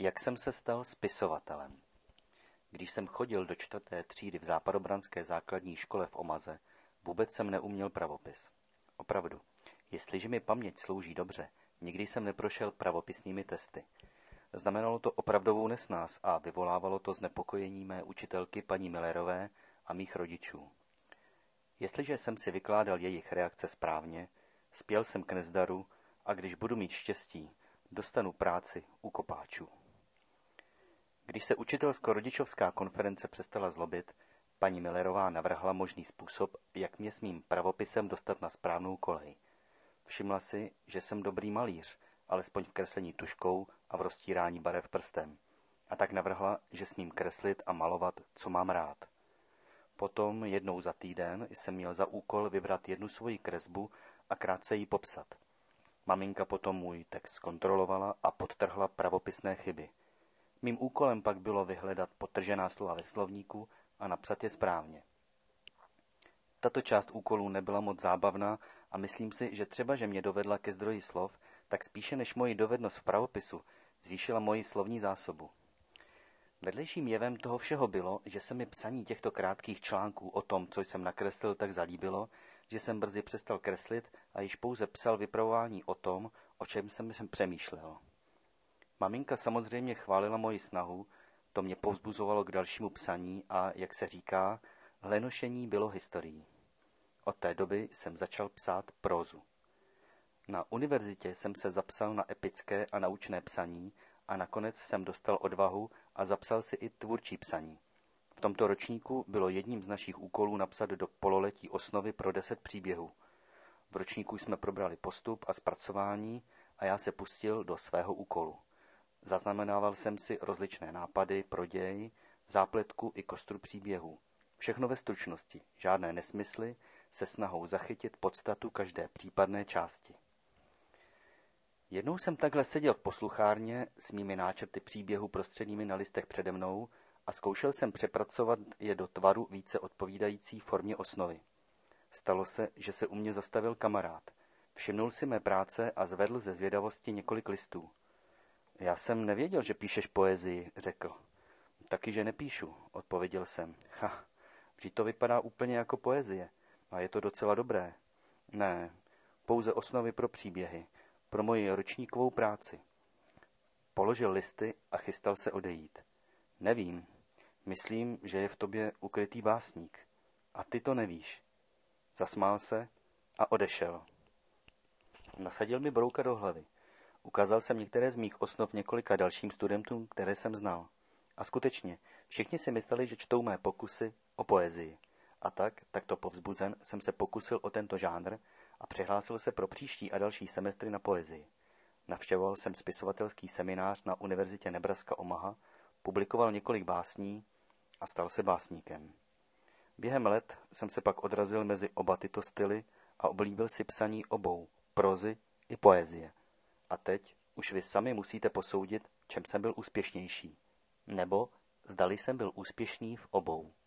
Jak jsem se stal spisovatelem? Když jsem chodil do 4. třídy v západobranské základní škole v Omaze, vůbec jsem neuměl pravopis. Opravdu, jestliže mi paměť slouží dobře, nikdy jsem neprošel pravopisnými testy. Znamenalo to opravdovou nesnás a vyvolávalo to znepokojení mé učitelky paní Millerové a mých rodičů. Jestliže jsem si vykládal jejich reakce správně, spěl jsem k nezdaru a když budu mít štěstí, dostanu práci u kopáčů. Když se učitelsko-rodičovská konference přestala zlobit, paní Millerová navrhla možný způsob, jak mě s mým pravopisem dostat na správnou kolej. Všimla si, že jsem dobrý malíř, alespoň v kreslení tužkou a v roztírání barev prstem. A tak navrhla, že smím kreslit a malovat, co mám rád. Potom jednou za týden jsem měl za úkol vybrat jednu svoji kresbu a krátce ji popsat. Maminka potom můj text zkontrolovala a podtrhla pravopisné chyby. Mým úkolem pak bylo vyhledat podtržená slova ve slovníku a napsat je správně. Tato část úkolů nebyla moc zábavná a myslím si, že třeba, že mě dovedla ke zdroji slov, tak spíše než moji dovednost v pravopisu zvýšila moji slovní zásobu. Vedlejším jevem toho všeho bylo, že se mi psaní těchto krátkých článků o tom, co jsem nakreslil, tak zalíbilo, že jsem brzy přestal kreslit a již pouze psal vypravování o tom, o čem jsem přemýšlel. Maminka samozřejmě chválila moji snahu, to mě povzbuzovalo k dalšímu psaní a, jak se říká, lenošení bylo historií. Od té doby jsem začal psát prózu. Na univerzitě jsem se zapsal na epické a naučné psaní a nakonec jsem dostal odvahu a zapsal si i tvůrčí psaní. V tomto ročníku bylo jedním z našich úkolů napsat do pololetí osnovy pro 10 příběhů. V ročníku jsme probrali postup a zpracování a já se pustil do svého úkolu. Zaznamenával jsem si rozličné nápady pro děj, zápletku i kostru příběhů. Všechno ve stručnosti, žádné nesmysly, se snahou zachytit podstatu každé případné části. Jednou jsem takhle seděl v posluchárně s mými náčrty příběhu prostředními na listech přede mnou a zkoušel jsem přepracovat je do tvaru více odpovídající formě osnovy. Stalo se, že se u mě zastavil kamarád. Všimnul si mé práce a zvedl ze zvědavosti několik listů. Já jsem nevěděl, že píšeš poezii, řekl. Taky, že nepíšu, odpověděl jsem. Vždyť to vypadá úplně jako poezie a je to docela dobré. Ne, pouze osnovy pro příběhy, pro moji ročníkovou práci. Položil listy a chystal se odejít. Nevím, myslím, že je v tobě ukrytý básník. A ty to nevíš. Zasmál se a odešel. Nasadil mi brouka do hlavy. Ukázal jsem některé z mých osnov několika dalším studentům, které jsem znal. A skutečně, všichni si mysleli, že čtou mé pokusy o poezii. A takto povzbuzen, jsem se pokusil o tento žánr a přihlásil se pro příští a další semestry na poezii. Navštěvoval jsem spisovatelský seminář na Univerzitě Nebraska Omaha, publikoval několik básní a stal se básníkem. Během let jsem se pak odrazil mezi oba tyto styly a oblíbil si psaní obou, prózy i poezie. A teď už vy sami musíte posoudit, čem jsem byl úspěšnější. Nebo zdali jsem byl úspěšný v obou.